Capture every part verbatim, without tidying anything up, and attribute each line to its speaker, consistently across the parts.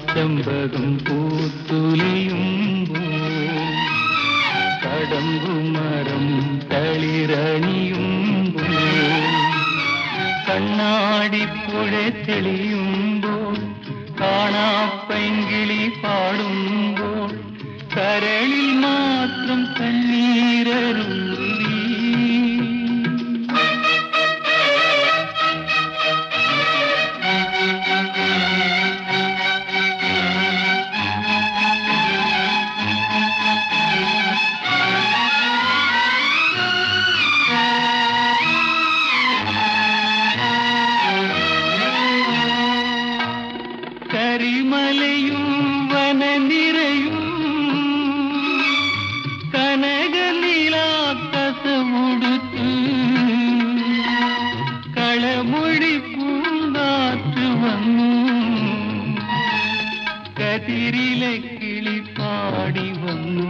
Speaker 1: ചെമ്പകം പൂത്തുലിയുമ്പോ കടമ്പുമരം തളിരണിയുമ്പോ കണ്ണാടിപ്പുഴ തെളിയുമ്പോൾ കാണാപ്പൈങ്കിളി പാടുമ്പോൾ കരളിൽ മാത്രം കണ്ണീരരുളി. കരിമലയും വനനിരയും കനകനിലാക്കസമുടുത്ത് കളമൊഴി പൂങ്കാറ്റ് വന്നു കതിരിലെ കിളി പാടി വന്നു.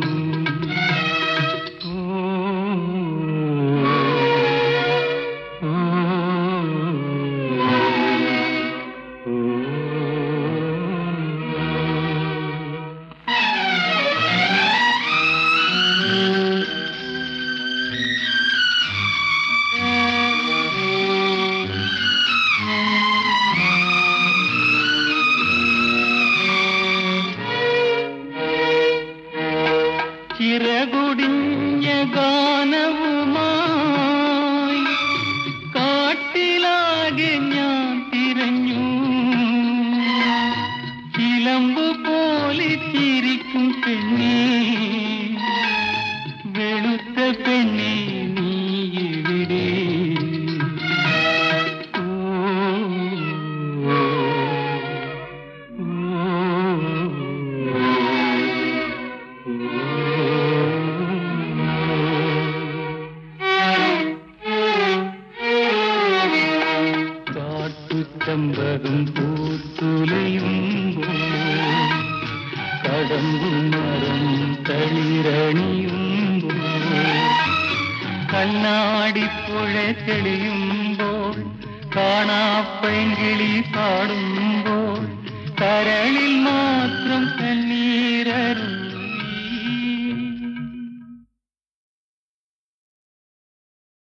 Speaker 1: ചിറകുടിഞ്ഞ ഗാനവുമായി കാട്ടിലാകെ ഞാൻ തിരഞ്ഞു. ചിലമ്പു പോലെ ചിരിക്കും പെണ്ണേ, വെളുത്ത പെണ്ണേ നീ എവിടെ? ചെമ്പകം പൂത്തുലയുമ്പോ കടമ്പുമരം തളിരണിയുമ്പോ കണ്ണാടിപ്പുഴ തെളിയുമ്പോൾ കാണാപ്പൈങ്കിളി പാടുമ്പോൾ കരളിൽ മാത്രം കണ്ണീർ